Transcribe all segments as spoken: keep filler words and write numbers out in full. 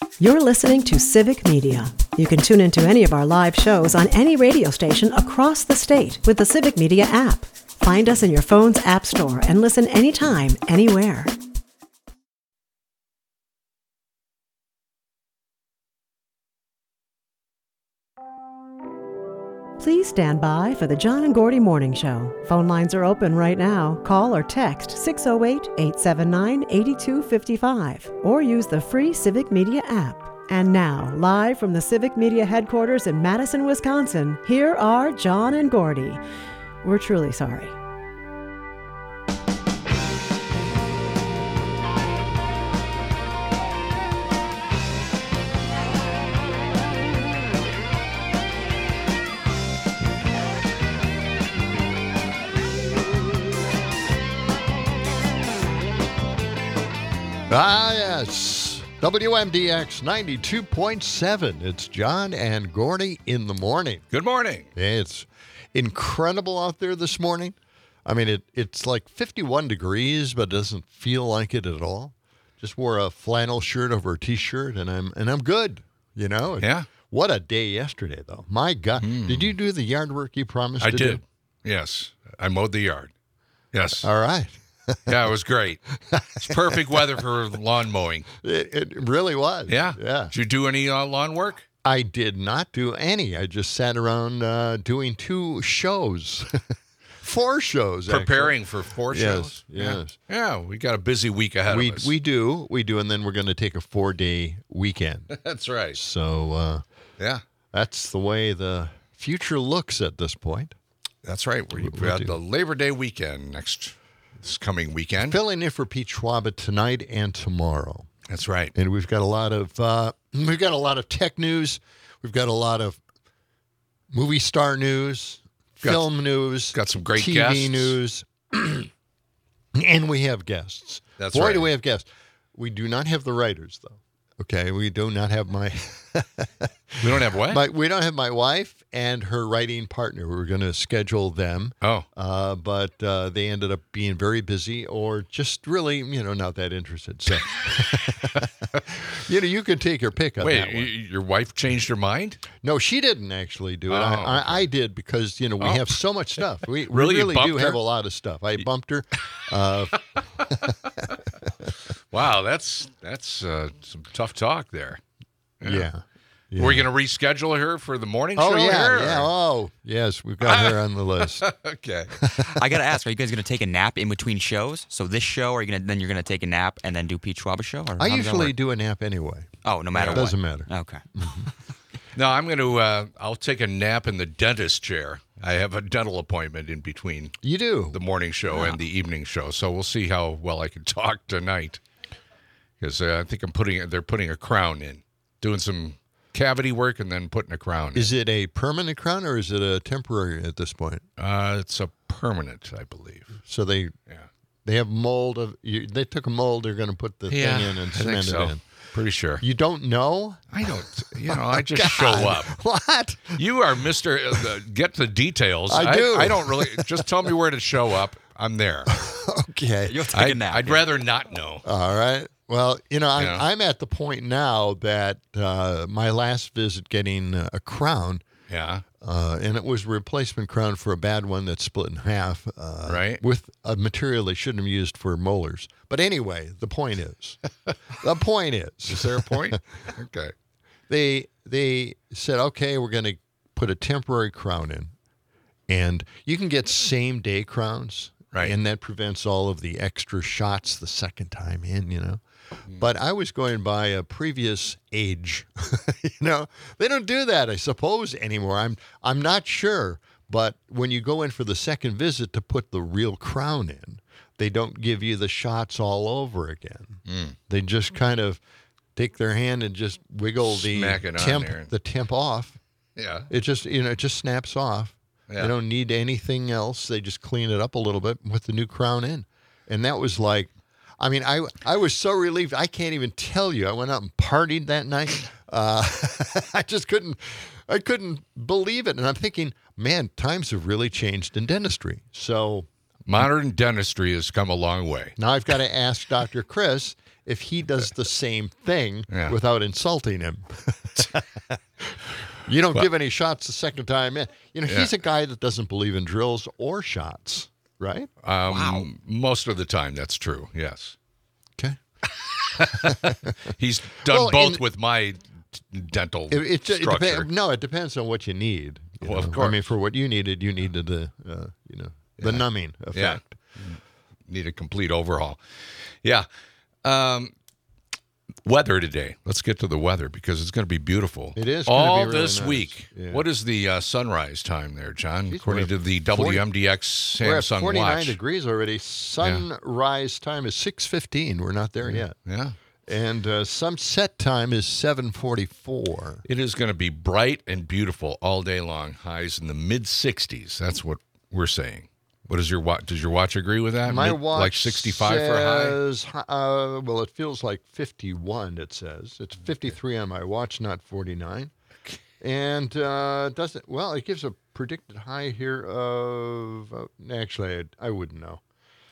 You're listening to Civic Media. You can tune into any of our live shows on any radio station across the state with the Civic Media app. Find us in your phone's app store and listen anytime, anywhere. Please stand by for the John and Gordy Morning Show. Phone lines are open right now. Call or text six oh eight, eight seven nine, eight two five five or use the free Civic Media app. And now, live from the Civic Media headquarters in Madison, Wisconsin, here are John and Gordy. We're truly sorry. Ah, yes. W M D X ninety-two point seven. It's John and Gordy in the morning. Good morning. It's incredible out there this morning. I mean, it it's like fifty-one degrees, but it doesn't feel like it at all. Just wore a flannel shirt over a T-shirt, and I'm and I'm good, you know? Yeah. What a day yesterday, though. My God. Mm. Did you do the yard work you promised I to did. do? Yes. I mowed the yard. Yes. All right. Yeah, it was great. It's perfect weather for lawn mowing. It, it really was. Yeah. Yeah. Did you do any uh, lawn work? I did not do any. I just sat around uh, doing two shows. Four shows, Preparing actually. for four yes, shows? Yes. Yeah. yeah, we got a busy week ahead we, of us. We do. We do, and then we're going to take a four-day weekend. That's right. So, uh, yeah. That's the way the future looks at this point. That's right. We've we'll got do. the Labor Day weekend next this coming weekend. Filling in for Pete Schwab tonight and tomorrow. That's right. And we've got a lot of uh, we've got a lot of tech news. We've got a lot of movie star news, got, film news, got some great T V guests. news, and we have guests. That's Boy, right. do we have guests. We do not have the writers, though. Okay, we do not have my. We don't have what? My, we don't have my wife and her writing partner. We were going to schedule them. Oh. Uh, but uh, they ended up being very busy or just really, you know, not that interested. So, you know, you could take your pick on Wait, that one. y- your wife changed her mind? No, she didn't actually do it. Oh, I, okay. I, I did because, you know, we Oh. have so much stuff. We Really? we You really bumped do her? have a lot of stuff. I bumped her. Uh, Wow, that's that's uh, some tough talk there. yeah. yeah. Were we going to reschedule her for the morning Oh, show? yeah. here, Yeah. or- Oh, yes. We've got her on the list. Okay. I gotta ask: are you guys gonna take a nap in between shows? So this show, are you gonna then you're gonna take a nap and then do Pete Schwab show? Or I how does that usually work? do a nap anyway. Oh, no matter It what. doesn't matter. Okay. No, I'm going to. Uh, I'll take a nap in the dentist chair. I have a dental appointment in between You do. the morning show and the evening show, so we'll see how well I can talk tonight. Because uh, I think I'm putting. They're putting a crown in, doing some cavity work, and then putting a crown. Is in. it a permanent crown or is it a temporary at this point? Uh, it's a permanent, I believe. So they Yeah. they have mold of you, they took a mold. They're going to put the Yeah, thing in and I think cement so. it in. Pretty sure. You don't know? I don't. You know, I just show God. up. What? You are Mister Uh, the, get the details. I do. I, don't really. Just tell me where to show up. I'm there. Okay. You'll take I, a nap. I'd yeah. rather not know. All right. Well, you know, I'm, Yeah. I'm at the point now that uh, my last visit getting uh, a crown, Yeah. uh, and it was a replacement crown for a bad one that's split in half, uh, Right. with a material they shouldn't have used for molars. But anyway, the point is, the point is, Is there a point? Okay. they they said, okay, we're going to put a temporary crown in, and you can get same day crowns, Right. And that prevents all of the extra shots the second time in, you know. But I was going by a previous age, you know. They don't do that, I suppose, anymore. I'm I'm not sure, but when you go in for the second visit to put the real crown in, they don't give you the shots all over again. Mm. They just kind of take their hand and just wiggle the Smack it on temp there. the temp off. Yeah. It just you know it just snaps off. Yeah. They don't need anything else. They just clean it up a little bit with the new crown in, and that was like, I mean, I I was so relieved. I can't even tell you. I went out and partied that night. Uh, I just couldn't I couldn't believe it, and I'm thinking, man, times have really changed in dentistry. So Modern dentistry has come a long way. now I've got to ask Doctor Chris if he does the same thing Yeah. without insulting him. You don't Well- give any shots the second time in. You know, Yeah. he's a guy that doesn't believe in drills or shots, right? Um, Wow. Most of the time, that's true. Yes. Okay. He's done Well, both in- with my dental It, it, it structure. depends. No, it depends on what you need. you Well, of know. I course. mean, for what you needed, you needed the, uh, you know, the numbing effect. Need a complete overhaul. Yeah. Um, weather today. Let's get to the weather because it's going to be beautiful. It is gonna be all really this nice. week. Yeah. What is the uh, sunrise time there, John? Jeez, According we're to at the forty W M D X We're at Samsung forty-nine watch. degrees already. Sunrise time is six fifteen. We're not there yet. Yeah. And uh, sunset time is seven forty-four. It is going to be bright and beautiful all day long. Highs in the mid sixties. That's what we're saying. What does your watch? Does your watch agree with that? My Mid- watch like sixty-five for a high. says, uh, well, it feels like fifty-one. It says it's fifty-three on my watch, not forty-nine. And uh, doesn't well, it gives a predicted high here of uh, actually, I, I wouldn't know.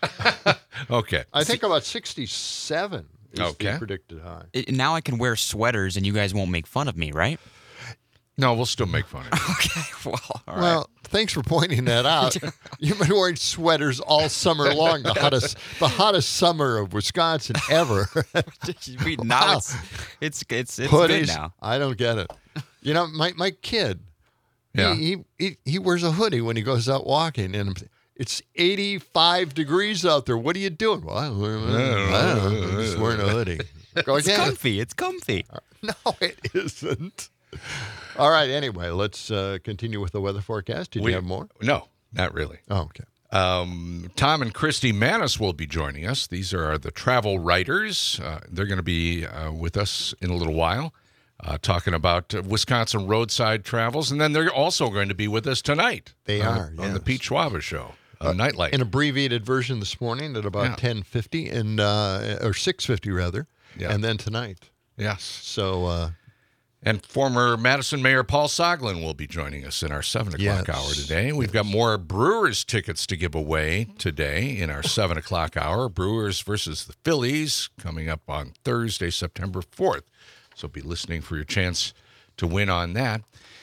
Okay. I think about sixty-seven is Okay. the predicted high. It, now I can wear sweaters and you guys won't make fun of me, right? No, we'll still make fun of you. Okay. Well, all right. Well, thanks for pointing that out. You've been wearing sweaters all summer long, the hottest, the hottest summer of Wisconsin ever. We- now Wow. it's it's it's it's Hoodies, good now. I don't get it. You know, my my kid, Yeah. he, he he he wears a hoodie when he goes out walking, and it's eighty-five degrees out there. What are you doing? Well, I don't know. I don't know. I'm just wearing a hoodie. Go It's ahead. comfy. It's comfy. No, it isn't. All right. Anyway, let's uh, continue with the weather forecast. Did We- you have more? No, not really. Oh, okay. Um, Tom and Christy Manis will be joining us. These are the travel writers. Uh, they're going to be uh, with us in a little while, uh, talking about uh, Wisconsin roadside travels. And then they're also going to be with us tonight. They uh, are, on the yes. Uh, Pete Schwab Show, on Nightlight. An abbreviated version this morning at about Yeah. ten fifty and uh, or six fifty rather, Yeah. and then tonight. Yes. So uh, And former Madison Mayor Paul Soglin will be joining us in our seven o'clock Yes. hour today. We've got more Brewers tickets to give away today in our seven o'clock hour. Brewers versus the Phillies coming up on Thursday, September fourth. So be listening for your chance to win on that.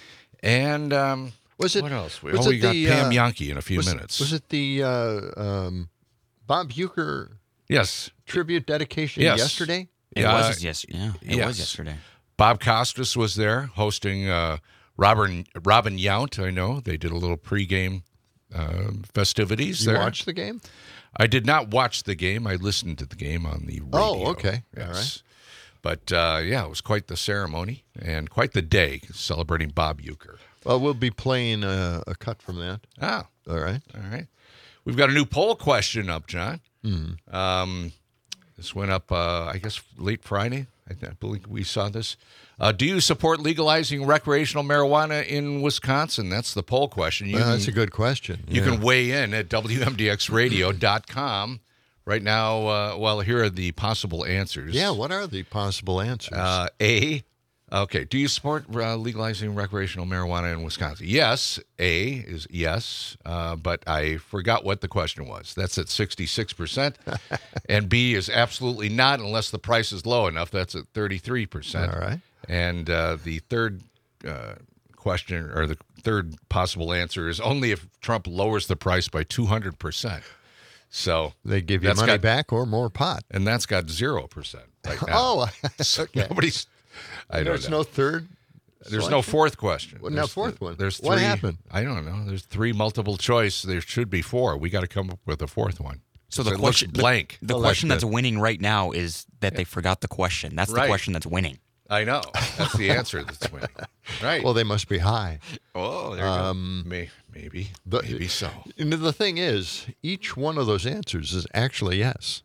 And um, Was it- what else? We, was oh, it we got the, Pam uh, Yankee in a few was, minutes. was it the uh, um, Bob Bucher Yes. tribute dedication Yes. yesterday? It Yeah, was yes, yeah. It yes. was yesterday. Bob Costas was there hosting uh, Robin, Robin Yount. I know they did a little pregame uh, festivities You there. watched the game? I did not watch the game. I listened to the game on the radio. Oh, okay. All Yes. right. But uh, yeah, it was quite the ceremony and quite the day celebrating Bob Uecker. Well, we'll be playing a, a cut from that. Ah, All right. all right. We've got a new poll question up, John. Mm-hmm. Um, this went up, uh, I guess, late Friday. I, th- I believe we saw this. Uh, do you support legalizing recreational marijuana in Wisconsin? That's the poll question. You Well, can- that's a good question. You Yeah. can weigh in at W M D X radio dot com. Right now, uh, well, here are the possible answers. Yeah, what are the possible answers? Uh, A, okay, do you support uh, legalizing recreational marijuana in Wisconsin? Yes, A is yes, uh, but I forgot what the question was. That's at sixty-six percent. And B is absolutely not unless the price is low enough. That's at thirty-three percent. All right. And uh, the third uh, question, or the third possible answer is only if Trump lowers the price by two hundred percent. So They give you that's money got- back or more pot. and that's got zero percent right now. Oh, So okay. nobody's. I don't There's know. no third. There's no fourth question. Well, no There's fourth th- one. There's three. What happened? I don't know. There's three multiple choice. There should be four. We got to come up with a fourth one. So the it looks question, the- blank. The, Oh, that's question that's good. winning right now is that they forgot the question. That's Right. the question that's winning. I know. That's the answer that's winning. Right. Well, they must be high. Oh, there Um, May, maybe. the- maybe so. And the thing is, each one of those answers is actually yes.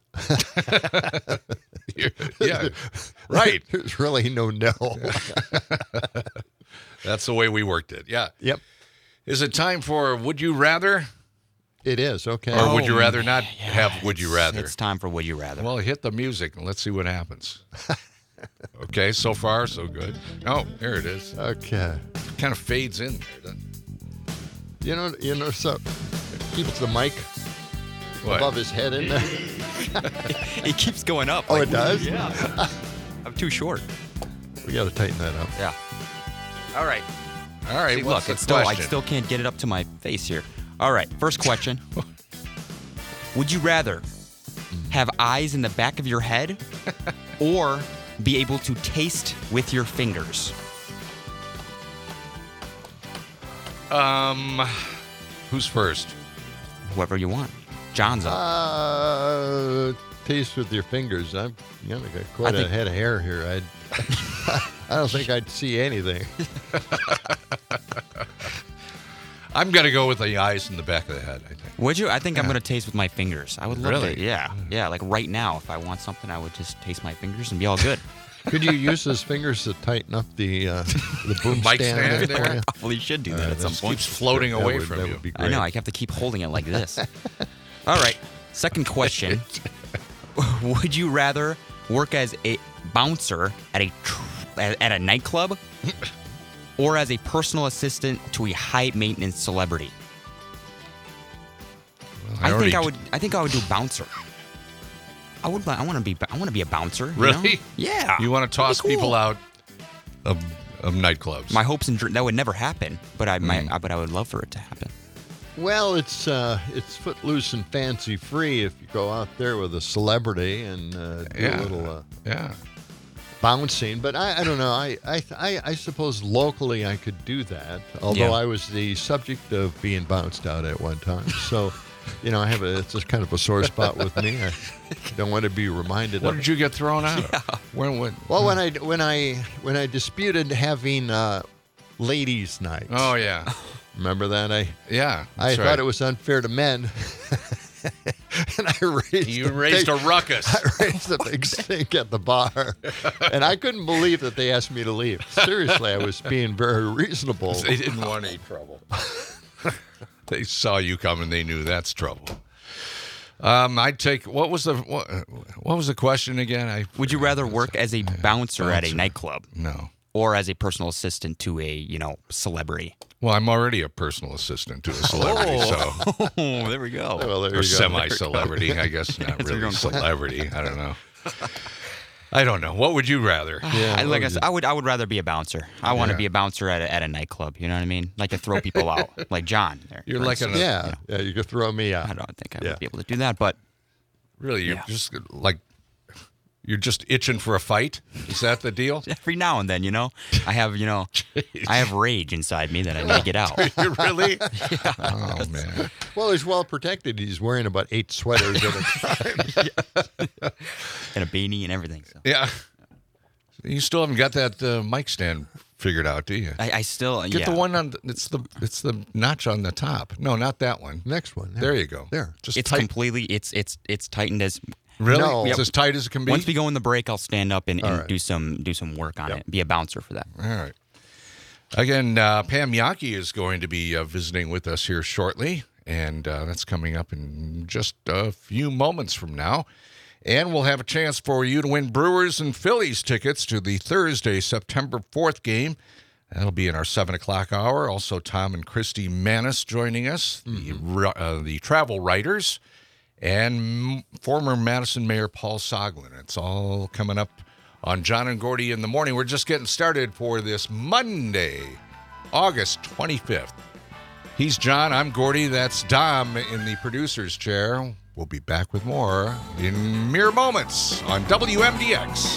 Yeah. Right. There's really no no. That's the way we worked it. Yeah. Yep. Is it time for Would You Rather? It is. Okay. Or would you Oh, rather not have Would You It's- Rather? It's time for Would You Rather. Well, hit the music and let's see what happens. Okay, so far, so good. Oh, here it is. Okay. Kind of fades in there, doesn't it? You know, you know, so keeps the mic What? above his head in there. it, it keeps going up. Oh, Like, it does? Yeah. I'm too short. We got to tighten that up. Yeah. All right. All right, See, what's look, the it's still, I question? still can't get it up to my face here. All right, first question. Would you rather have eyes in the back of your head or be able to taste with your fingers? Um, who's first? Whoever you want. John's up. Uh, taste with your fingers. I'm, you know, got quite I a think- head of hair here. I'd, I don't think I'd see anything. I'm gonna go with the eyes in the back of the head. I think. Would you? I think I'm going to taste with my fingers. I would love Really? to. Yeah. Yeah, like right now, if I want something, I would just taste my fingers and be all good. Could you use those fingers to tighten up the uh, the boom Mic stand, stand there for there? you? Probably should do Uh, that at some this point. Keeps floating That away would- from that you. would be I great. know. I have to keep holding it like this. All right. Second question. Would you rather work as a bouncer at a tr- at at a nightclub or as a personal assistant to a high maintenance celebrity? I, already think I d- would. I think I would do bouncer. I would. I want to be. I want to be a bouncer. you Really? know? Yeah. You want to That'd be toss people cool. out of of nightclubs? My hopes and dr- that would never happen, but I might. Mm. I, but I would love for it to happen. Well, it's uh, it's footloose and fancy free if you go out there with a celebrity and uh, do Yeah. a little uh, yeah. bouncing. But I, I don't know. I, I I I suppose locally I could do that. Although Yeah. I was the subject of being bounced out at one time. So, you know, I have a it's just kind of a sore spot with me. I don't want to be reminded What of. did you get thrown out of? When? When? Well, when I when I when I disputed having uh, ladies' night. Oh yeah. Remember that? I Yeah. I that's thought right. it was unfair to men. And I raised You the raised big, a ruckus. I raised a big stink at the bar. And I couldn't believe that they asked me to leave. Seriously, I was being very reasonable. They didn't want any trouble. They saw you coming. They knew that's trouble. Um, I'd take. What was the what, what was the question again? I Would you rather work as a bouncer at a Bouncer. nightclub no. or as a personal assistant to a you know celebrity? Well, I'm already a personal assistant to a celebrity, so Oh, there we go. Well, there or you go. semi-celebrity, I guess. Not That's your really own question. celebrity. I don't know. I don't know. What would you rather? Yeah, I, like I what said, was I would I would rather be a bouncer. I want to Yeah. be a bouncer at a, at a nightclub. You know what I mean? Like to throw people out, like John. There, You're for like instance. an- it? Yeah, yeah, you could throw me out. I don't think I Yeah. would be able to do that, but Really, you're Yeah. just like you're just itching for a fight. Is that the deal? every now and then, you know, I have you know, I have rage inside me that I need to get out. you really? Oh man. Well, he's well protected. He's wearing about eight sweaters at a time. And a beanie and everything. So. Yeah. You still haven't got that uh, mic stand figured out, do you? I, I still Get yeah. the one on. The, it's the it's the notch on the top. No, not that one. Next one. There you go. There. Just It's tight. completely it's it's it's tightened as. Really? No. It's as tight as it can be. Once we go in the break, I'll stand up and, and All right. do some do some work on Yep. it. Be a bouncer for that. All right. Again, uh, Pam Yaki is going to be uh, visiting with us here shortly, and uh, that's coming up in just a few moments from now. And we'll have a chance for you to win Brewers and Phillies tickets to the Thursday, September fourth game. That'll be in our seven o'clock hour. Also, Tom and Christy Manis joining us, the, ri- uh, the travel writers, and m- former Madison Mayor Paul Soglin. It's all coming up on John and Gordy in the morning. We're just getting started for this Monday, August twenty-fifth. He's John, I'm Gordy. That's Dom in the producer's chair. We'll be back with more in mere moments on W M D X.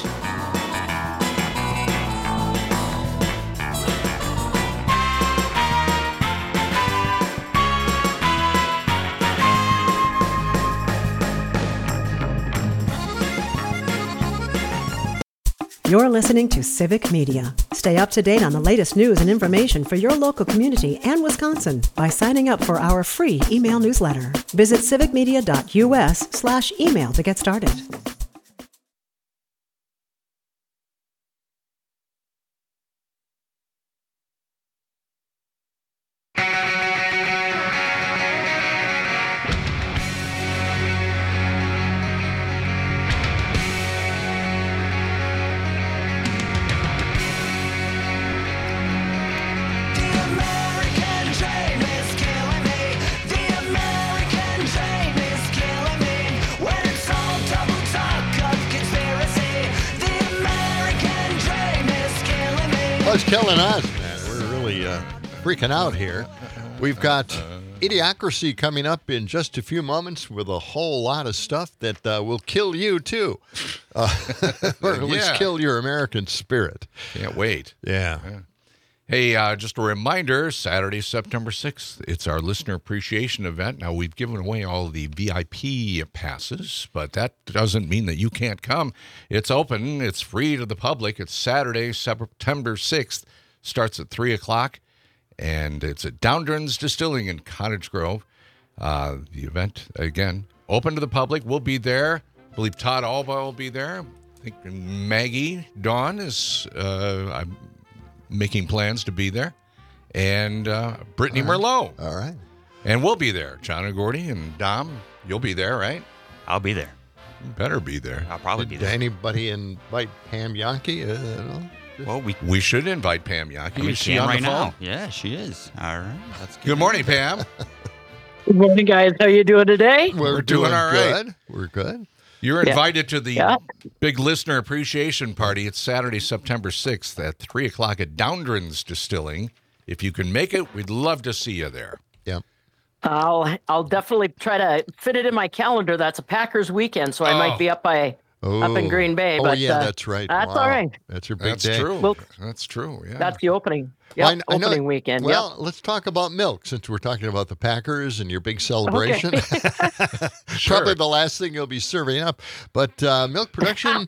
You're listening to Civic Media. Stay up to date on the latest news and information for your local community and Wisconsin by signing up for our free email newsletter. Visit civicmedia.us slash email to get started. When it's all Well, it's killing us, man. We're really uh, freaking out here. We've got Idiocracy coming up in just a few moments with a whole lot of stuff that uh, will kill you, too. Uh, or at least Yeah. kill your American spirit. Can't wait. Yeah. Hey, uh, just a reminder, Saturday, September sixth, it's our listener appreciation event. Now, we've given away all the V I P passes, but that doesn't mean that you can't come. It's open. It's free to the public. It's Saturday, September sixth, starts at three o'clock, and it's at Downdren's Distilling in Cottage Grove. Uh, the event, again, open to the public. We'll be there. I believe Todd Alba will be there. I think Maggie Dawn is... Uh, I'm making plans to be there, and uh, Brittany All right. Merlot. All right. And we'll be there. John and Gordy and Dom, you'll be there, right? I'll be there. You better be there. I'll probably be Did there. anybody invite Pam Yankee? Uh, no? Well, we We should invite Pam Yankee. Let me Is see she him on right the phone? now. Yeah, she is. All right. That's good. Good morning, Pam. Good morning, guys. How you doing today? We're, We're doing doing all right. good. We're good. You're Yeah. invited to the Yeah. big listener appreciation party. It's Saturday, September sixth at three o'clock at Downdren's Distilling. If you can make it, we'd love to see you there. Yeah. I'll I'll definitely try to fit it in my calendar. That's a Packers weekend, so I Oh. might be up by Oh, up in Green Bay. Oh, but, yeah, uh, that's right. That's Wow. all right. That's your big That's day. true. Well, That's true, yeah. That's the opening. Well, Yep, I- I know- opening weekend. Well, Yep. let's talk about milk since we're talking about the Packers and your big celebration. Sure. Probably the last thing you'll be serving up. But uh, milk production,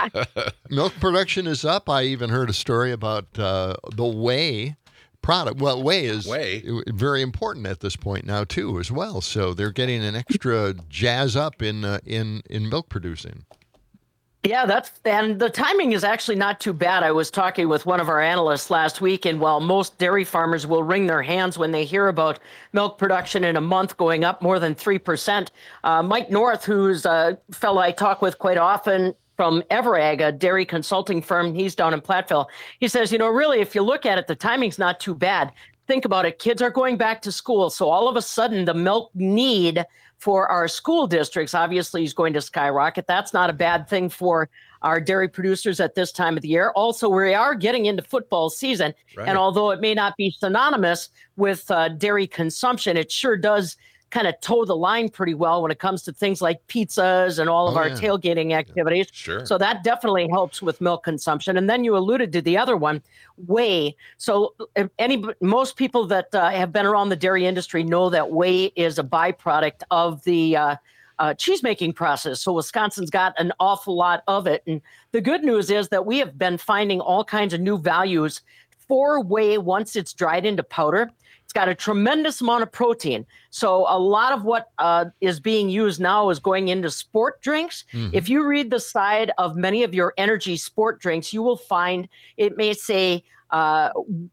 milk production is up. I even heard a story about uh, the whey product. Well, whey is Whey? very important at this point now too, as well. So they're getting an extra jazz up in uh, in in milk producing. Yeah, that's and the timing is actually not too bad. I was talking with one of our analysts last week, and while most dairy farmers will wring their hands when they hear about milk production in a month going up more than three percent, uh, Mike North, who's a fellow I talk with quite often from Everag, a dairy consulting firm, he's down in Platteville. He says, you know, really, if you look at it, the timing's not too bad. Think about it. Kids are going back to school, so all of a sudden the milk need for our school districts obviously is going to skyrocket. That's not a bad thing for our dairy producers at this time of the year. Also, we are getting into football season. Right. And although it may not be synonymous with uh, dairy consumption, it sure does kind of toe the line pretty well when it comes to things like pizzas and all of Oh, our yeah. tailgating activities. Sure. So that definitely helps with milk consumption. And then you alluded to the other one, whey. So if any most people that uh, have been around the dairy industry know that whey is a byproduct of the uh, uh, cheese making process. So Wisconsin's got an awful lot of it. And the good news is that we have been finding all kinds of new values for whey once it's dried into powder. It's got a tremendous amount of protein. So a lot of what uh, is being used now is going into sport drinks. Mhm. If you read the side of many of your energy sport drinks, you will find it may say uh,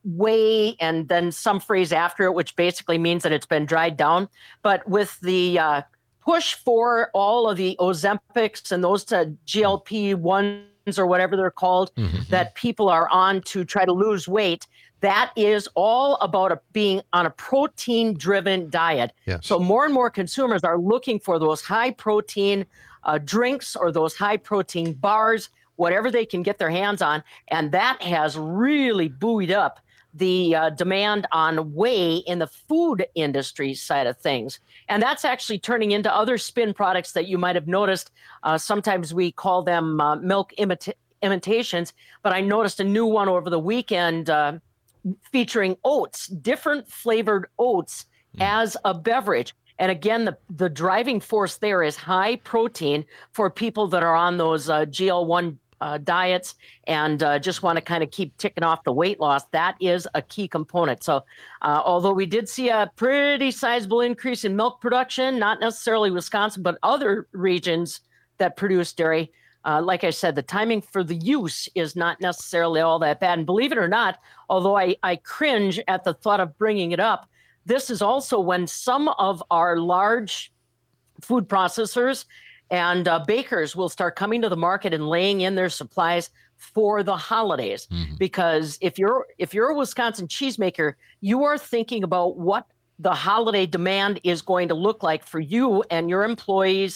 whey and then some phrase after it, which basically means that it's been dried down. But with the uh, push for all of the Ozempics and those to G L P ones or whatever they're called Mhm. that people are on to try to lose weight, that is all about a, being on a protein-driven diet. Yes. So more and more consumers are looking for those high-protein uh, drinks or those high-protein bars, whatever they can get their hands on, and that has really buoyed up the uh, demand on whey in the food industry side of things. And that's actually turning into other spin products that you might have noticed. Uh, sometimes we call them uh, milk imita- imitations, but I noticed a new one over the weekend uh, featuring oats, different flavored oats as a beverage. And again, the, the driving force there is high protein for people that are on those uh, G L one uh, diets and uh, just want to kind of keep ticking off the weight loss. That is a key component. So uh, although we did see a pretty sizable increase in milk production, not necessarily Wisconsin, but other regions that produce dairy, uh, like I said, the timing for the use is not necessarily all that bad. And believe it or not, although I, I cringe at the thought of bringing it up, this is also when some of our large food processors and uh, bakers will start coming to the market and laying in their supplies for the holidays. Mhm. Because if you're if you're a Wisconsin cheesemaker, you are thinking about what the holiday demand is going to look like for you and your employees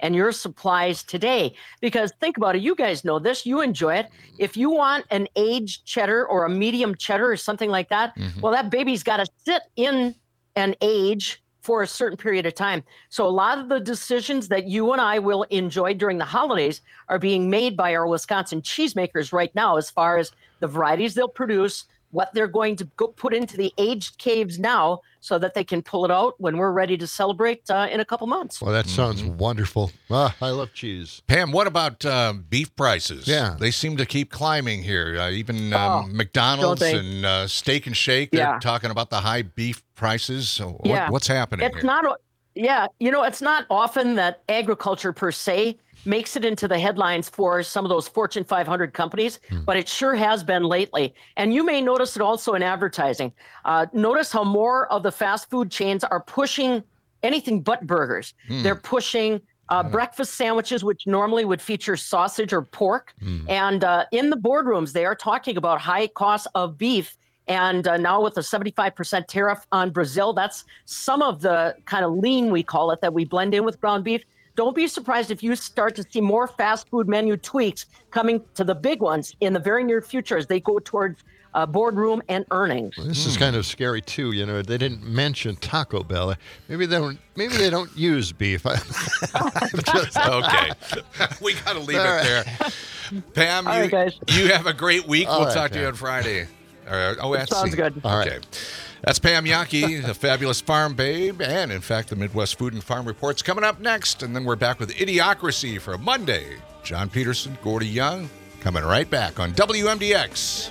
and your supplies today. Because think about it, you guys know this, you enjoy it. If you want an aged cheddar or a medium cheddar or something like that, mm-hmm. well, that baby's got to sit in an age for a certain period of time. So a lot of the decisions that you and I will enjoy during the holidays are being made by our Wisconsin cheesemakers right now, as far as the varieties they'll produce, what they're going to go put into the aged caves now so that they can pull it out when we're ready to celebrate uh, in a couple months. Well, that sounds mm-hmm. wonderful. Ah, I love cheese. Pam, what about uh, beef prices? Yeah. They seem to keep climbing here. Uh, even um, oh, McDonald's and uh, Steak and Shake, they're yeah. talking about the high beef prices. So what, yeah. what's happening it's here? Not, yeah, you know, it's not often that agriculture per se makes it into the headlines for some of those Fortune five hundred companies, hmm. but it sure has been lately. And you may notice it also in advertising. Uh, notice how more of the fast food chains are pushing anything but burgers. Hmm. They're pushing uh, yeah. breakfast sandwiches, which normally would feature sausage or pork. Hmm. And uh, in the boardrooms, they are talking about high costs of beef. And uh, now with a seventy-five percent tariff on Brazil, that's some of the kind of lean, we call it, that we blend in with ground beef. Don't be surprised if you start to see more fast food menu tweaks coming to the big ones in the very near future as they go towards uh, boardroom and earnings. Well, this mm. is kind of scary too. You know, they didn't mention Taco Bell. Maybe they don't. Maybe they don't use beef. Just, okay, we got to leave All it right. there. Pam, All you, right, guys. you have a great week. All we'll right, talk Pam. to you on Friday. Uh, oh, that's sounds good. All okay. right. That's Pam Yankee, the fabulous farm babe, and in fact, the Midwest Food and Farm Report's coming up next, and then we're back with Idiocracy for Monday. John Peterson, Gordy Young, coming right back on W M D X.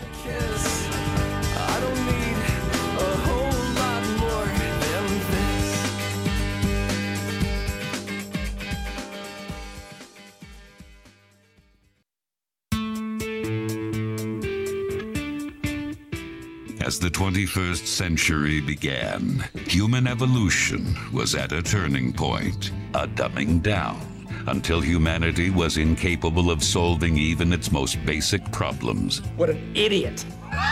As the twenty-first century began, human evolution was at a turning point, a dumbing down, until humanity was incapable of solving even its most basic problems. What an idiot.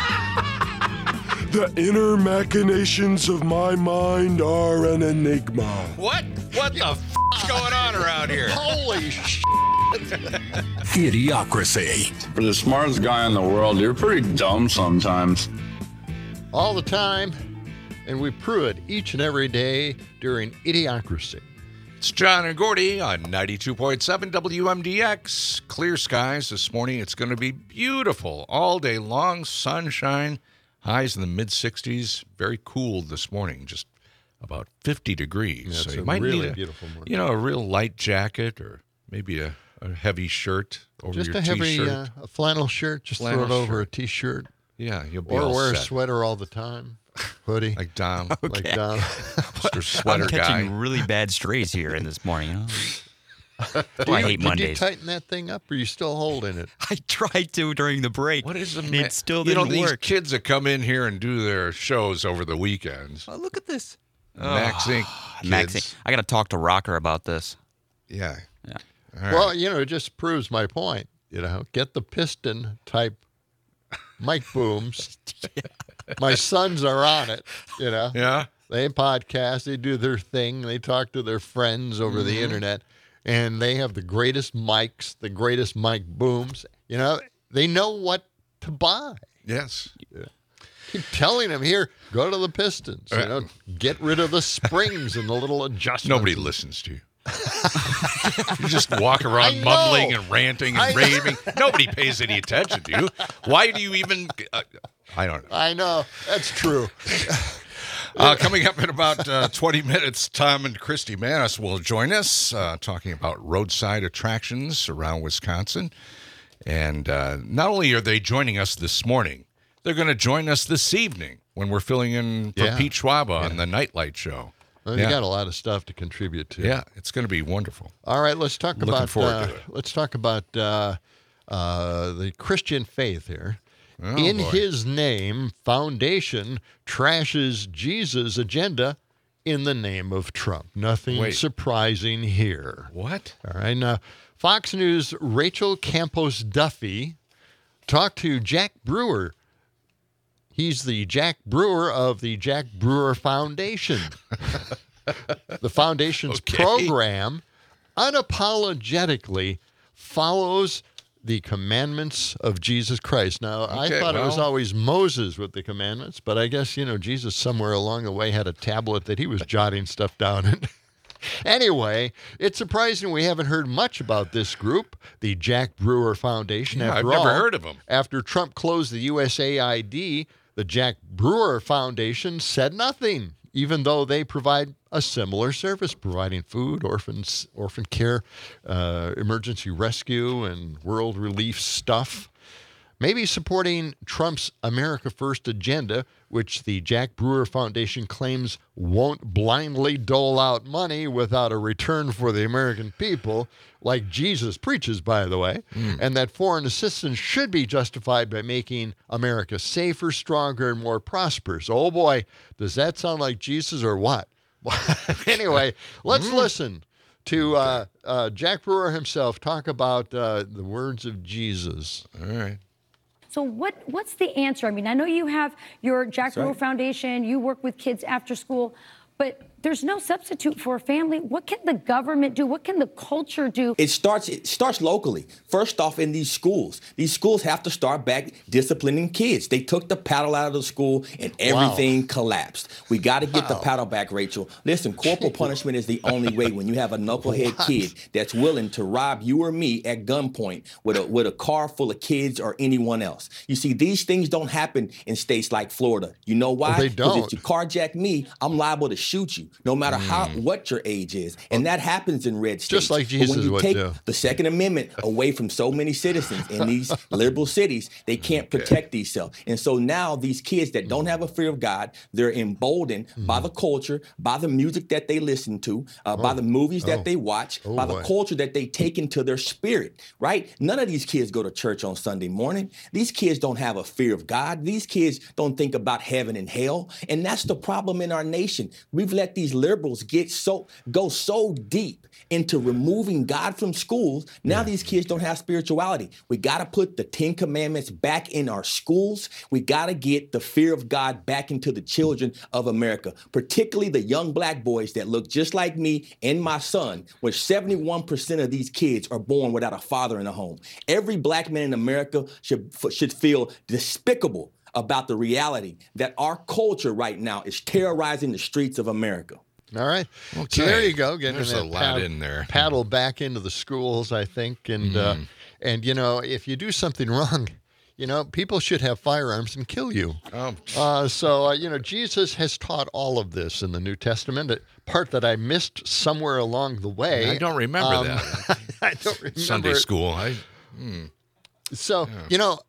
The inner machinations of my mind are an enigma. What? What the f*** is going on around here? Holy shit. Idiocracy. For the smartest guy in the world, you're pretty dumb sometimes. All the time, and we prove it each and every day during Idiocracy. It's John and Gordy on ninety-two point seven W M D X. Clear skies this morning. It's going to be beautiful all day long. Sunshine, highs in the mid sixties. Very cool this morning, just about fifty degrees. Yeah, it's so you a might really need a, beautiful morning. You know, a real light jacket or maybe a, a heavy shirt over just your a heavy t-shirt. uh, a flannel shirt. Just Flannel throw it over shirt. a t-shirt. Yeah, you'll be Or all wear set. a sweater all the time. Hoodie. Like Dom. Like Don. Mister Sweater I'm guy. catching really bad strays here in this morning. You know? That's Did why I you- hate did Mondays. you tighten that thing up, or are you still holding it? I tried to during the break. What is the and ma- It still You know, didn't these work. kids that come in here and do their shows over the weekends. Oh, look at this. Max Inc. Max, kids. I got to talk to Rocker about this. Yeah. Yeah. All right. Well, you know, it just proves my point. You know, get the piston type mic booms. My sons are on it. You know, yeah. they podcast, they do their thing, they talk to their friends over Mm-hmm. the internet, and they have the greatest mics, the greatest mic booms. You know, they know what to buy. Yes. Keep telling them here, go to the Pistons. You Right. know, get rid of the springs and the little adjustments. Nobody listens to you. You just walk I around know. mumbling and ranting and I know. raving. Nobody pays any attention to you. Why do you even? Uh, I don't know. I know. That's true. Uh, coming up in about uh, twenty minutes, Tom and Christy Manis will join us uh, talking about roadside attractions around Wisconsin. And uh, not only are they joining us this morning, they're going to join us this evening when we're filling in for Yeah. Pete Schwab on the Nightlight Show. Well, Yeah. You got a lot of stuff to contribute to. Yeah, it's going to be wonderful. All right, let's talk Looking about forward uh, to it. let's talk about uh, uh, the Christian faith here. Oh, In boy. his name, Foundation trashes Jesus' agenda in the name of Trump. Nothing Wait. surprising here. What? All right, now Fox News' Rachel Campos Duffy talked to Jack Brewer. He's the Jack Brewer of the Jack Brewer Foundation. The foundation's Okay. program unapologetically follows the commandments of Jesus Christ. Now, Okay, I thought it was well- always Moses with the commandments, but I guess, you know, Jesus somewhere along the way had a tablet that he was jotting stuff down in. Anyway, it's surprising we haven't heard much about this group, the Jack Brewer Foundation. Yeah, I've After never all, heard of 'em. After Trump closed the U S A I D, the Jack Brewer Foundation said nothing, even though they provide a similar service, providing food, orphans, orphan care, uh, emergency rescue, and world relief stuff. Maybe supporting Trump's America First agenda, which the Jack Brewer Foundation claims won't blindly dole out money without a return for the American people, like Jesus preaches, by the way, and that foreign assistance should be justified by making America safer, stronger, and more prosperous. Oh boy, does that sound like Jesus or what? Anyway, let's listen to uh, uh, Jack Brewer himself talk about uh, the words of Jesus. All right. So what what's the answer? I mean, I know you have your Jack Brewer Foundation, you work with kids after school, but there's no substitute for a family. What can the government do? What can the culture do? It starts it starts locally. First off, in these schools. These schools have to start back disciplining kids. They took the paddle out of the school and everything wow. collapsed. We got to get wow. the paddle back, Rachel. Listen, corporal punishment is the only way when you have a knucklehead what? kid that's willing to rob you or me at gunpoint with a with a car full of kids or anyone else. You see, these things don't happen in states like Florida. You know why? Well, they don't. Because if you carjack me, I'm liable to shoot you, no matter mm. how what your age is. And that happens in red states. Just like Jesus but when you would take do. the Second Amendment away from so many citizens in these liberal cities, they can't okay. protect themselves. And so now these kids that don't have a fear of God, they're emboldened mm. by the culture, by the music that they listen to, uh, oh. by the movies oh. that they watch, oh, by the boy. culture that they take into their spirit, right? None of these kids go to church on Sunday morning. These kids don't have a fear of God. These kids don't think about heaven and hell. And that's the problem in our nation. We've let these liberals get so go so deep into removing God from schools. Now yeah. these kids don't have spirituality. We got to put the Ten Commandments back in our schools. We got to get the fear of God back into the children of America, particularly the young black boys that look just like me and my son, where seventy-one percent of these kids are born without a father in a home. Every black man in America should, should feel despicable about the reality that our culture right now is terrorizing the streets of America. All right. Okay. So there you go. Getting There's that a lot pad- in there. Paddle back into the schools, I think. And, Mm. uh, and you know, if you do something wrong, you know, people should have firearms and kill you. Oh. Uh, so, uh, you know, Jesus has taught all of this in the New Testament. A part that I missed somewhere along the way. I don't remember Um, that. I don't remember. Sunday it. school. I, hmm. So, Yeah. you know,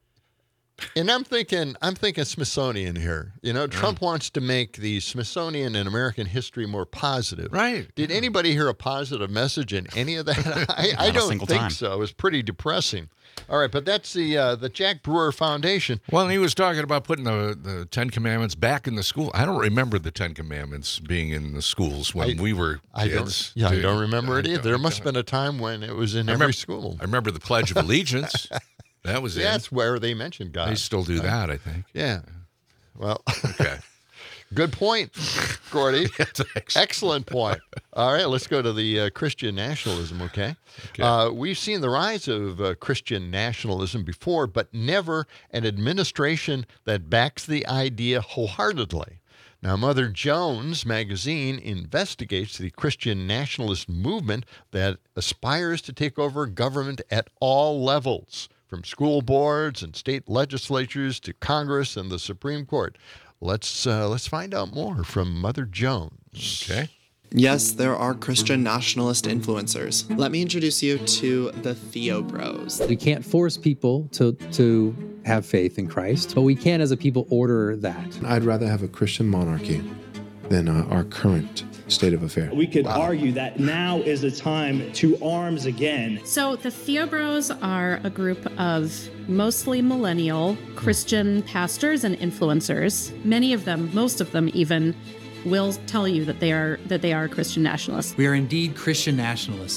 and I'm thinking, I'm thinking Smithsonian here. You know, Trump Mm. wants to make the Smithsonian and American history more positive. Right. Did anybody hear a positive message in any of that? I, I Not a don't single think time. so. It was pretty depressing. All right, but that's the uh, the Jack Brewer Foundation. Well, and he was talking about putting the, the Ten Commandments back in the school. I don't remember the Ten Commandments being in the schools when I- we were I don't. kids. Yeah, I Do- don't remember it I either. don't- There I must have don't. been a time when it was in I every remember- school. I remember the Pledge of Allegiance. That was it. That's where they mentioned God. They still do that, I think. Yeah. Well, Okay. good point, Gordy. Thanks. Excellent point. All right, let's go to the uh, Christian nationalism, okay? Okay. Uh, we've seen the rise of uh, Christian nationalism before, but never an administration that backs the idea wholeheartedly. Now, Mother Jones magazine investigates the Christian nationalist movement that aspires to take over government at all levels, from school boards and state legislatures to Congress and the Supreme Court. Let's uh, let's find out more from Mother Jones. Okay. Yes, there are Christian nationalist influencers. Let me introduce you to the Theo Bros. We can't force people to to have faith in Christ, but we can, as a people, order that. I'd rather have a Christian monarchy than uh, our current state of affairs. We could wow. argue that now is the time to arms again. So the Theo Bros are a group of mostly millennial Christian pastors and influencers. Many of them, most of them even, will tell you that they are that they are Christian nationalists. We are indeed Christian nationalists.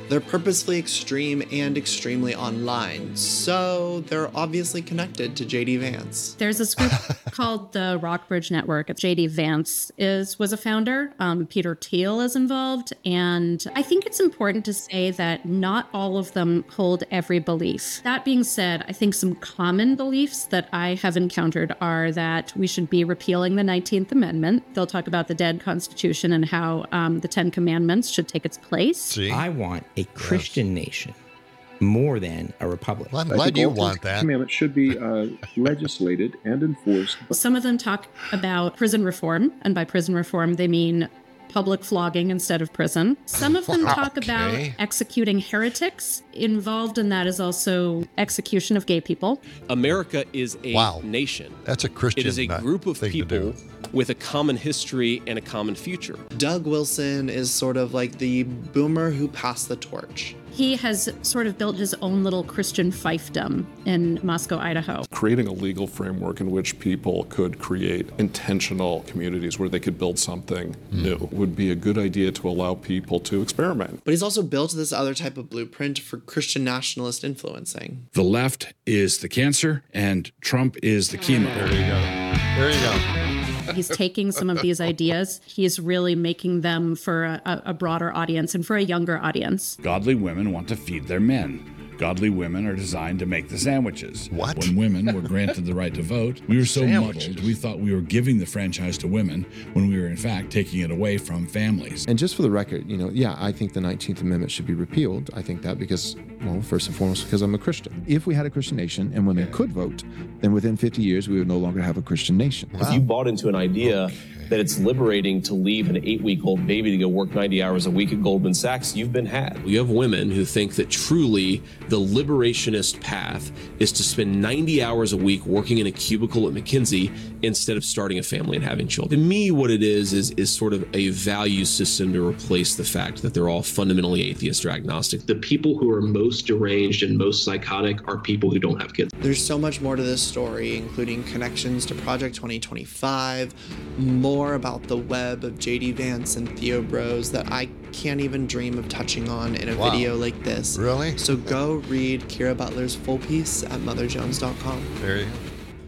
They're purposefully extreme and extremely online, so they're obviously connected to J D Vance. There's this group called the Rockbridge Network. J D Vance is was a founder. Um, Peter Thiel is involved. And I think it's important to say that not all of them hold every belief. That being said, I think some common beliefs that I have encountered are that we should be repealing the nineteenth Amendment. They'll talk about the dead Constitution and how um, the Ten Commandments should take its place. See? I want a Christian yes. nation more than a republic. Well, I'm glad you want that. Commandment should be uh, legislated and enforced. Some of them talk about prison reform, and by prison reform, they mean public flogging instead of prison. Some of them talk Okay. about executing heretics. Involved in that is also execution of gay people. America is a Wow. nation. That's a Christian It is a nut group of thing to people do. with a common history and a common future. Doug Wilson is sort of like the boomer who passed the torch. He has sort of built his own little Christian fiefdom in Moscow, Idaho. Creating a legal framework in which people could create intentional communities where they could build something Mm. new would be a good idea to allow people to experiment. But he's also built this other type of blueprint for Christian nationalist influencing. The left is the cancer, and Trump is the chemo. There you go. There you go. He's taking some of these ideas. He's really making them for a, a broader audience and for a younger audience. Godly women want to feed their men. Godly women are designed to make the sandwiches. What? When women were granted the right to vote, we were so Sandwiches. muddled, we thought we were giving the franchise to women when we were in fact taking it away from families. And just for the record, you know, yeah, I think the nineteenth Amendment should be repealed. I think that because, well, first and foremost, because I'm a Christian. If we had a Christian nation and women could vote, then within fifty years, we would no longer have a Christian nation. If you bought into an idea that it's liberating to leave an eight-week-old baby to go work ninety hours a week at Goldman Sachs, you've been had. You have women who think that truly the liberationist path is to spend ninety hours a week working in a cubicle at McKinsey instead of starting a family and having children. To me, what it is, is, is sort of a value system to replace the fact that they're all fundamentally atheist or agnostic. The people who are most deranged and most psychotic are people who don't have kids. There's so much more to this story, including connections to Project twenty twenty-five, more about the web of J D Vance and Theo Bros that I can't even dream of touching on in a Wow. video like this. Really? So go read Kira Butler's full piece at mother jones dot com. There you go.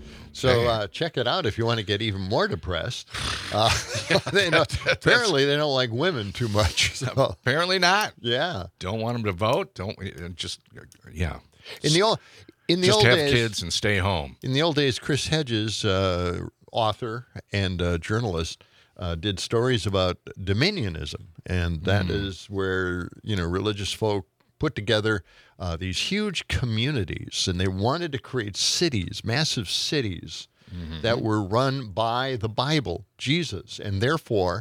So uh, check it out if you want to get even more depressed. Uh, they don't, apparently, they don't like women too much. So. Apparently not. Yeah. Don't want them to vote. Don't just yeah. In the old in the just old have days, kids and stay home. In the old days, Chris Hedges, uh, author and uh, journalist, uh, did stories about dominionism, and that Mm. is where you know religious folk put together uh, these huge communities, and they wanted to create cities, massive cities Mm-hmm. that were run by the Bible, Jesus, and therefore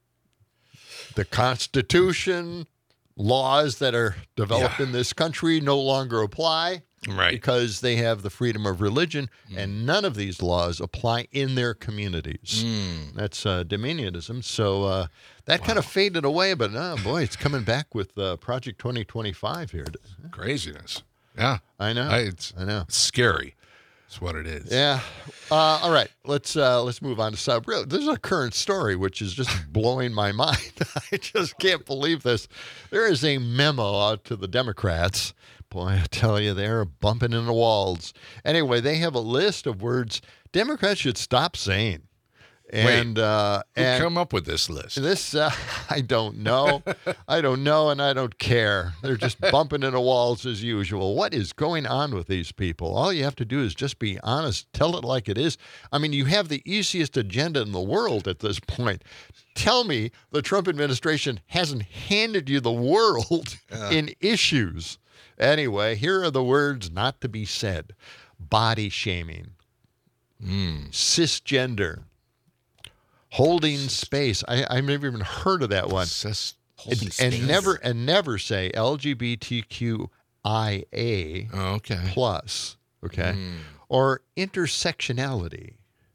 the Constitution, laws that are developed Yeah. in this country no longer apply. Right. Because they have the freedom of religion, and none of these laws apply in their communities. Mm. That's uh, dominionism. So uh, that kind of faded away, but oh boy, it's coming back with uh, Project twenty twenty-five here. Craziness. Yeah. I know. I, it's, I know. It's scary. That's what it is. Yeah. Uh, all right. Let's uh, let's move on to sub. Real. This is a current story, which is just blowing my mind. I just can't believe this. There is a memo out to the Democrats. Boy, I tell you, they're bumping into walls. Anyway, they have a list of words Democrats should stop saying. And Wait, uh, who and come up with this list? This uh, I don't know. I don't know, and I don't care. They're just bumping into walls as usual. What is going on with these people? All you have to do is just be honest. Tell it like it is. I mean, you have the easiest agenda in the world at this point. Tell me the Trump administration hasn't handed you the world Yeah. in issues. Anyway, here are the words not to be said: body shaming, Mm. cisgender, holding space. I, I've never even heard of that one. Cis- and, and never and never say L G B T Q I A Oh, okay. plus. Okay, Mm. or intersectionality,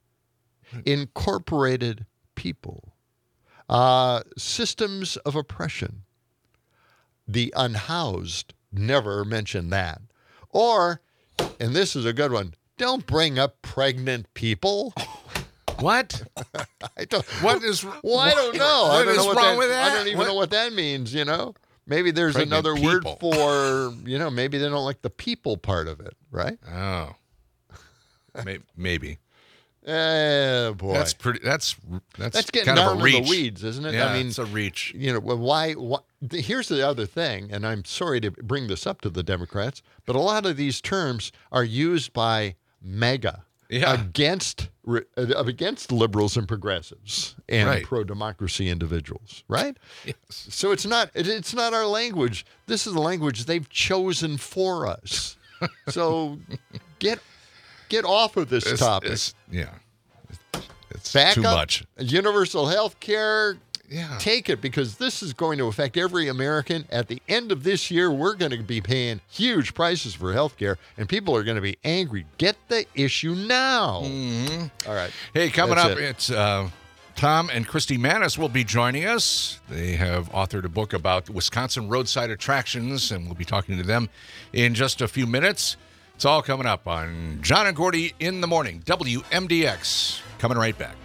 incorporated people, uh, systems of oppression, the unhoused. Never mention that. Or, and this is a good one, don't bring up pregnant people. What? I don't. What is? Well, I don't know. I What don't is know what wrong that, with that? I don't even What? know what that means. You know, Maybe there's Pregnant another people. word for, you know, maybe they don't like the people part of it, right? Oh, May- maybe. Eh, boy. That's pretty. That's that's, That's getting kind down of a in reach. the weeds, isn't it? Yeah, I mean, it's a reach. You know, well, why, why? the- Here's the other thing, and I'm sorry to bring this up to the Democrats, but a lot of these terms are used by MAGA Yeah. against re- uh, against liberals and progressives and Right. pro-democracy individuals, right? Yes. So it's not it, it's not our language. This is the language they've chosen for us. So get get off of this It's- topic. it's- yeah. It's Back too up much. universal health care. Yeah. Take it, because this is going to affect every American. At the end of this year, we're going to be paying huge prices for health care, and people are going to be angry. Get the issue now. Mm-hmm. All right. Hey, coming That's up, it. it's uh, Tom and Christy Manis will be joining us. They have authored a book about Wisconsin roadside attractions, and we'll be talking to them in just a few minutes. It's all coming up on John and Gordy in the Morning, W M D X. Coming right back.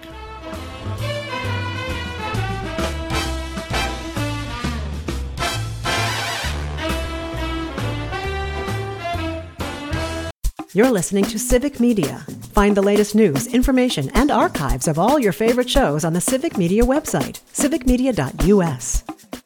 You're listening to Civic Media. Find the latest news, information, and archives of all your favorite shows on the Civic Media website, civic media dot u s.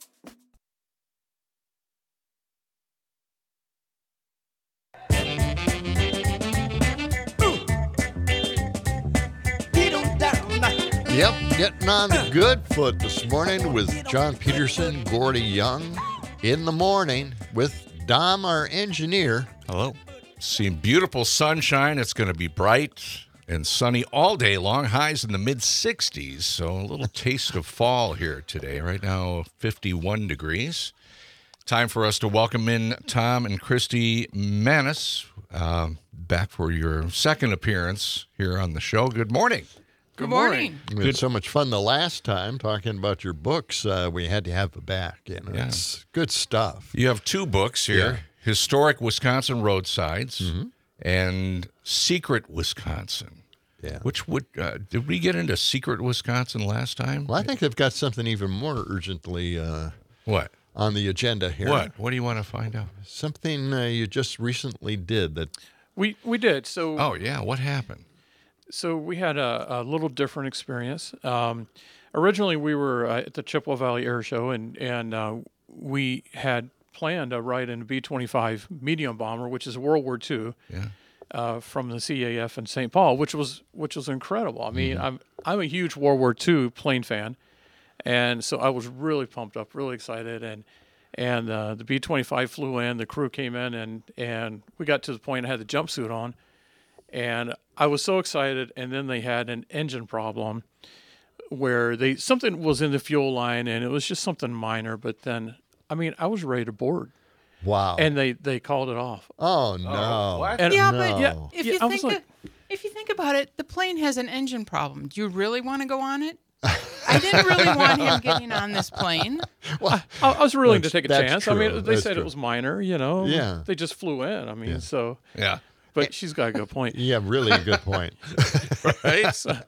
Yep, getting on the good foot this morning with John Peterson, Gordy Young, in the morning with Dom, our engineer. Hello. Seeing beautiful sunshine. It's going to be bright and sunny all day long. Highs in the mid sixties. So a little taste of fall here today. Right now, fifty-one degrees. Time for us to welcome in Tom and Christy Manis, uh, back for your second appearance here on the show. Good morning. Good morning. We had so much fun the last time talking about your books. Uh, we had to have you back. You know, Yeah. It's good stuff. You have two books here. Yeah. Historic Wisconsin Roadsides Mm-hmm. and Secret Wisconsin. Yeah. Which would, uh, did we get into Secret Wisconsin last time? Well, I think they've got something even more urgently uh, What? on the agenda here. What? What do you want to find out? Something uh, you just recently did that. We we did. So Oh, yeah. What happened? so we had a, a little different experience. Um, originally, we were uh, at the Chippewa Valley Air Show, and and uh, we had planned a ride in a B twenty-five medium bomber, which is a World War Two, Yeah. uh, from the C A F in Saint Paul, which was which was incredible. I mean, I'm I'm a huge World War Two plane fan, and so I was really pumped up, really excited, and and uh, the B twenty-five flew in, the crew came in, and and we got to the point I had the jumpsuit on, and I was so excited, and then they had an engine problem where they something was in the fuel line, and it was just something minor, but then I mean I was ready to board. Wow. And they, they called it off. Oh no! what? And- Yeah, no. but Yeah. if Yeah, you I was think like- of, if you think about it, the plane has an engine problem. Do you really want to go on it? I didn't really want him getting on this plane. I, I was willing to That's- take a that's chance. I true. mean, they That's said true. it was minor, you know. Yeah. They just flew in. I mean, Yeah. so. Yeah. But she's got a good point. Yeah, really a good point. Right?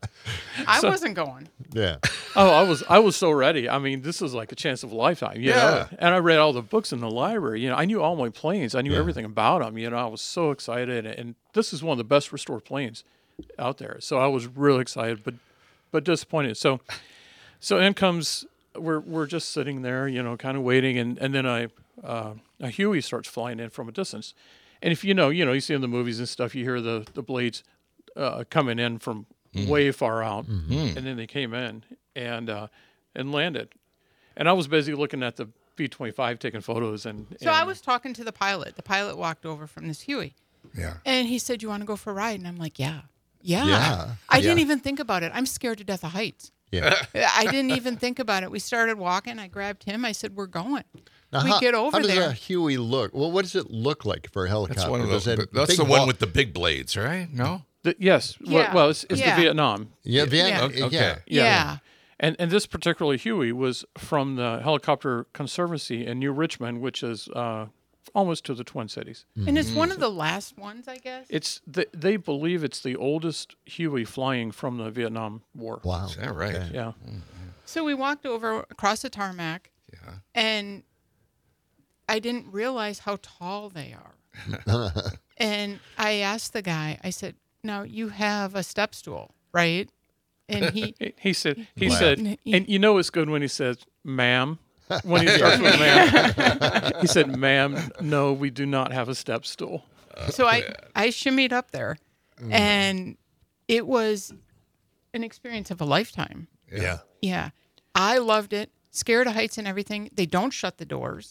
I So- wasn't going. Yeah. Oh, I was I was so ready. I mean, this is like a chance of a lifetime, you Yeah. know. And I read all the books in the library. You know, I knew all my planes. I knew Yeah. everything about them. You know, I was so excited. And this is one of the best restored planes out there. So I was really excited, but but disappointed. So so in comes we're we're just sitting there, you know, kind of waiting, and and then I uh, a Huey starts flying in from a distance. And if you know, you know, you see in the movies and stuff, you hear the the blades uh, coming in from way far out, and then they came in and uh, and landed. And I was busy looking at the B twenty-five taking photos, and, So I and- was talking to the pilot. The pilot walked over from this Huey, Yeah. and he said, "You want to go for a ride?" And I'm like, "Yeah, yeah." Yeah. I didn't Yeah. even think about it. I'm scared to death of heights. Yeah. I didn't even think about it. We started walking. I grabbed him. I said, "We're going." Now, we how, get over how does there. a Huey look? Well, what does it look like for a helicopter? That's one of Does those. it That's big the one wall- with the big blades, right? No? The, yes. Yeah. Well, well, it's, it's Yeah. the Vietnam. Yeah, Vietnam. Okay. Yeah. okay. Yeah. Yeah. And and this particular Huey was from the Helicopter Conservancy in New Richmond, which is uh, almost to the Twin Cities. And it's one of the last ones, I guess. It's the, they believe it's the oldest Huey flying from the Vietnam War. Wow. Is that right? Yeah. So we walked over across the tarmac, Yeah. and I didn't realize how tall they are. And I asked the guy, I said, now you have a step stool, right? And he he, he said, he Wow. said, and you know it's good when he says, ma'am, when he starts with ma'am. He said, ma'am, no, we do not have a step stool. So I, I shimmied up there, and it was an experience of a lifetime. Yeah. Yeah. I loved it. Scared of heights and everything. They don't shut the doors.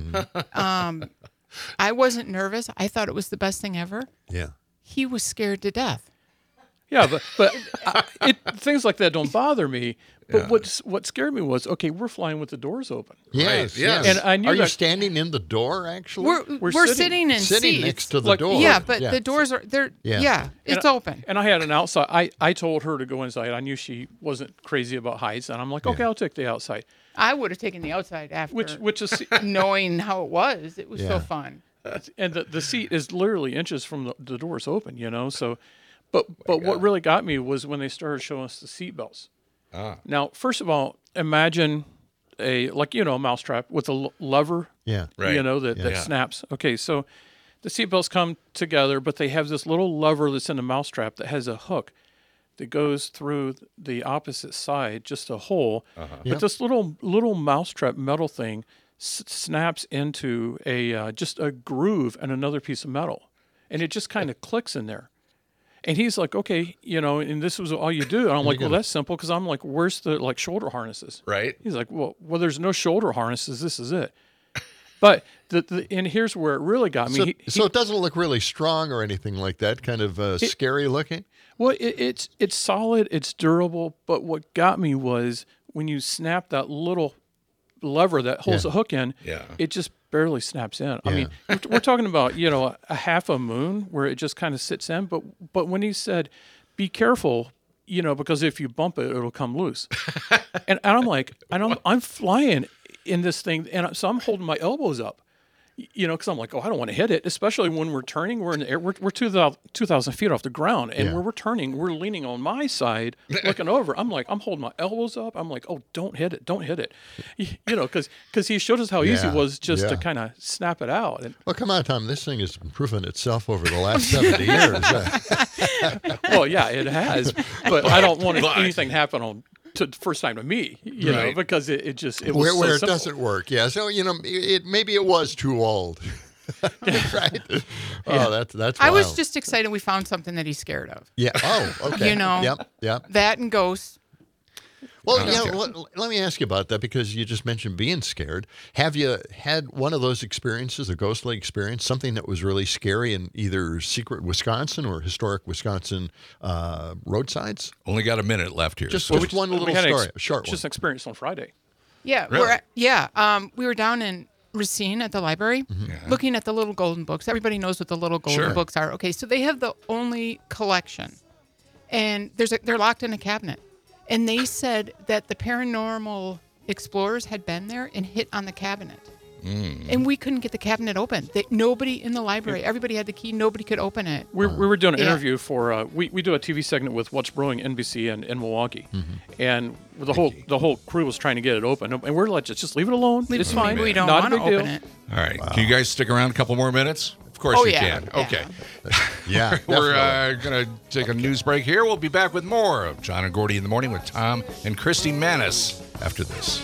Um, I wasn't nervous. I thought it was the best thing ever. Yeah. He was scared to death. Yeah, but but I, it, things like that don't bother me. But Yeah. what's what scared me was, okay, we're flying with the doors open. Yes, yes. And I knew Are you that standing in the door, actually? We're we're, sitting, in sitting seats. next to the Like- door. Yeah, but the doors are they're Yeah. yeah, it's And I- open. And I had an outside. I, I told her to go inside. I knew she wasn't crazy about heights, and I'm like, okay, I'll take the outside. I would have taken the outside after Which which is knowing how it was. It was Yeah. so fun. and the, the seat is literally inches from the, the doors open, you know. So, but but what really got me was when they started showing us the seat belts. Ah. Now, first of all, imagine a like you know a mousetrap with a l- lever. Yeah. You Right. know that that Yeah. snaps. Okay, so the seat belts come together, but they have this little lever that's in the mousetrap that has a hook that goes through the opposite side, just a hole. Uh-huh. But Yep. this little little mousetrap metal thing s- snaps into a uh, just a groove and another piece of metal, and it just kind of clicks in there. And he's like, okay, you know, and this was all you do. And I'm like, well, that's simple, because I'm like, where's the like shoulder harnesses? Right. He's like, well, well, there's no shoulder harnesses. This is it. But the, the and here's where it really got me. So, He- so it doesn't look really strong or anything like that. Kind of uh, It- scary looking. Well, it, it's it's solid, it's durable, but what got me was when you snap that little lever that holds Yeah. the hook in, Yeah. it just barely snaps in. I Yeah. mean, we're, we're talking about you know a half a moon where it just kind of sits in. But but when he said, "Be careful," you know, because if you bump it, it'll come loose. and, and I'm like, and I'm I'm flying in this thing, and so I'm holding my elbows up. You know, because I'm like, oh, I don't want to hit it, especially when we're turning. We're in the air. We're, we're two thousand feet off the ground. And Yeah. when we're turning, we're leaning on my side, looking over. I'm like, I'm holding my elbows up. I'm like, oh, don't hit it. Don't hit it. You, you know, because he showed us how easy Yeah. it was just to Yeah. kind of snap it out. And, Well, come on, Tom. This thing has proven itself over the last seventy years. well, yeah, it has. But I don't want But- anything happen on to first time to me, you know, Right. because it, it just, it was where so where it simple. doesn't work. Yeah. So, you know, it maybe it was too old. Right. Oh, that's that's. I was wild. just excited we found something that he's scared of. Yeah. Oh, okay. You know. Yep. Yep. That and ghosts. Well, Okay. yeah. Let, let me ask you about that, because you just mentioned being scared. Have you had one of those experiences, a ghostly experience, something that was really scary in either secret Wisconsin or historic Wisconsin uh, roadsides? Only got a minute left here. Just, so- just one We little had an story, ex- a short just one. an experience on Friday. Yeah, Really? we're at, yeah. Um, we were down in Racine at the library, Mm-hmm. looking at the little golden books. Everybody knows what the little golden Sure. books are. Okay, so they have the only collection, and there's a, they're locked in a cabinet. And they said that the paranormal explorers had been there and hit on the cabinet, Mm. and we couldn't get the cabinet open. That nobody in the library, everybody had the key, nobody could open it. We, we were doing an Yeah. interview for uh, we, we do a T V segment with What's Brewing N B C in, in Milwaukee, Mm-hmm. and the whole the whole crew was trying to get it open, and we're like, just, just leave it alone. Leave It's it- fine. we don't Not a wanna big deal. open it. All right. Can you guys stick around a couple more minutes? Of course Oh, you yeah, can. yeah. Okay. Yeah. We're definitely. uh, going to take a news break here. We'll be back with more of John and Gordy in the Morning with Tom and Christy Manis after this.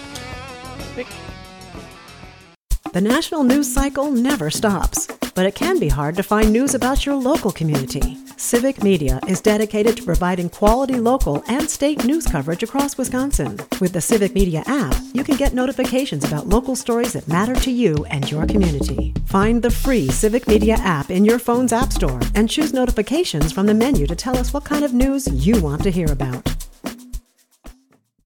The national news cycle never stops, but it can be hard to find news about your local community. Civic Media is dedicated to providing quality local and state news coverage across Wisconsin. With the Civic Media app, you can get notifications about local stories that matter to you and your community. Find the free Civic Media app in your phone's app store and choose notifications from the menu to tell us what kind of news you want to hear about.